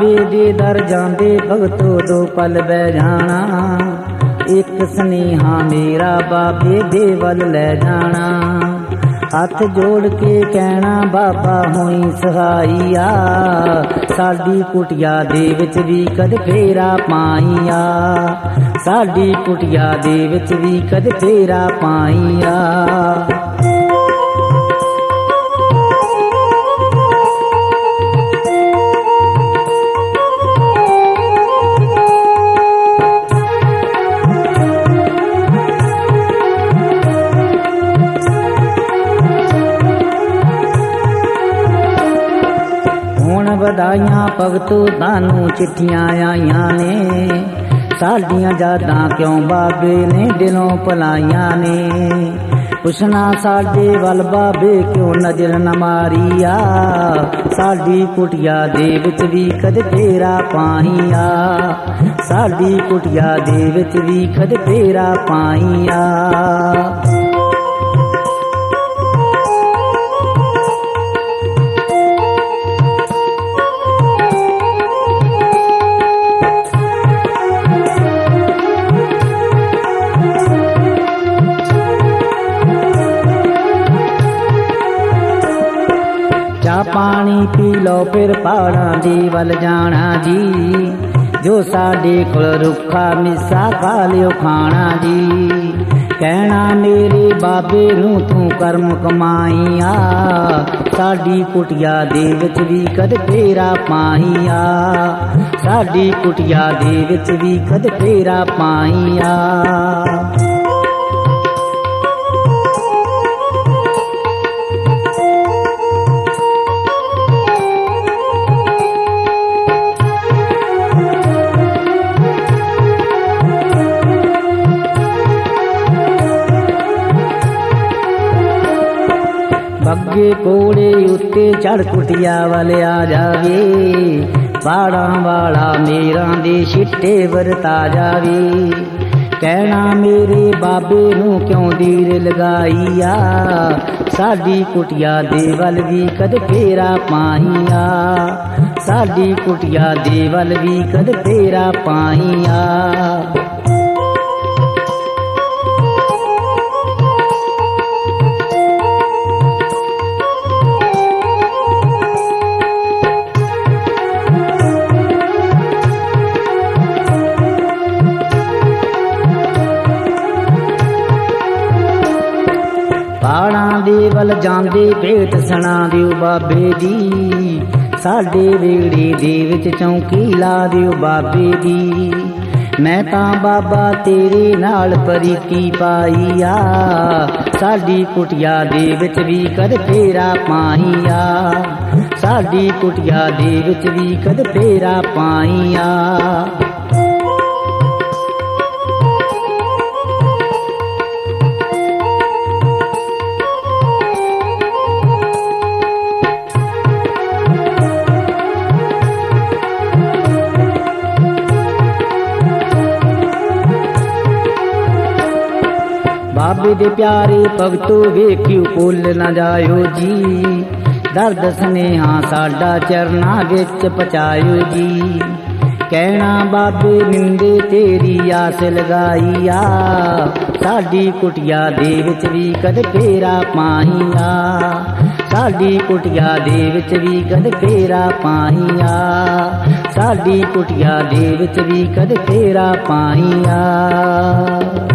बाबे दे दर जांदे भगतो दो पल बह जाना, एक स्नेहा मेरा बाबे दे वल लै जाना। हथ जोड़ के कहना बाबा होई सहाईया, साडी कुटिया दे विच भी कद फेरा पाईया, साडी कुटिया दे विच भी कद फेरा पाईया। ਵਧਾਈਆਂ ਭਗਤੋ ਤਾਨੂੰ ਚਿੱਠੀਆਂ ਆਈਆਂ ਨੇ, ਸਾਡੀਆਂ ਯਾਦਾਂ ਕਿਉਂ ਬਾਬੇ ਨੇ ਦਿਲੋਂ ਭੁਲਾਈਆਂ ਨੇ। ਪੁੱਛਣਾ ਸਾਡੇ ਵੱਲ ਬਾਬੇ ਕਿਉਂ ਨਜ਼ਰ ਨਾ ਮਾਰੀਆ, ਸਾਡੀ ਕੁਟਿਆ ਦੇ ਵਿੱਚ ਵੀ ਕਦ ਫੇਰਾ ਪਾਈਆ, ਸਾਡੀ ਕੁਟਿਆ ਦੇ ਵਿੱਚ ਵੀ ਕਦ ਫੇਰਾ ਪਾਈਆ। पानी पी लो फिर पहाड़ां दी वल जाना जी, जो साडे कोल रुखा मिस्सा खा लियो खाना जी। कहना मेरे बाबे नूं तू करम कमाईया, साडी कुटिया दे विच भी कद फेरा पाईया, साडी कुटिया दे विच भी कद फेरा पाईया। ਬੱਗੇ ਕੋੜੇ ਉੱਤੇ ਚੜ ਕੁਟਿਆ ਵੱਲ ਆ ਜਾਵੇ, ਬਾੜਾਂ ਵਾਲਾ ਮੇਰਾਂ ਦੇ ਛਿੱਟੇ ਵਰਤਾ ਜਾਵੇ। ਕਹਿਣਾ ਮੇਰੇ ਬਾਬੇ ਨੂੰ ਕਿਉਂ ਦੀਰ ਲਗਾਈਆ, ਸਾਡੀ ਕੁਟਿਆ ਦੇ ਵੱਲ ਵੀ ਕਦ ਫੇਰਾ ਪਾਈਆ, ਸਾਡੀ ਕੁਟਿਆ ਦੇ ਵੱਲ ਵੀ ਕਦ ਫੇਰਾ ਪਾਈਆ। पहाड़ां दे वल जांदे भेट सुना दिओ बाबे दी, साडे वेड़े दे विच चौकी ला दिओ बाबे दी। मैं तां बाबा तेरे नाल प्रीति पाईया, साडी कुटिया दे विच भी कद फेरा पाईया, साडी कुटिया दे विच भी कद फेरा पाईया। बाबे दे प्यारे भगतो वेखियो भुल ना जायो जी, दर्द स्नेहा साडा चरना विच पहुंचायो जी। कहना बाबे निंदे तेरी आस लगाईया, साडी कुटिया दे विच भी कद फेरा पाईया, साडी कुटिया दे विच भी कद फेरा पाईया, साडी कुटिया दे विच भी कद फेरा पाईया।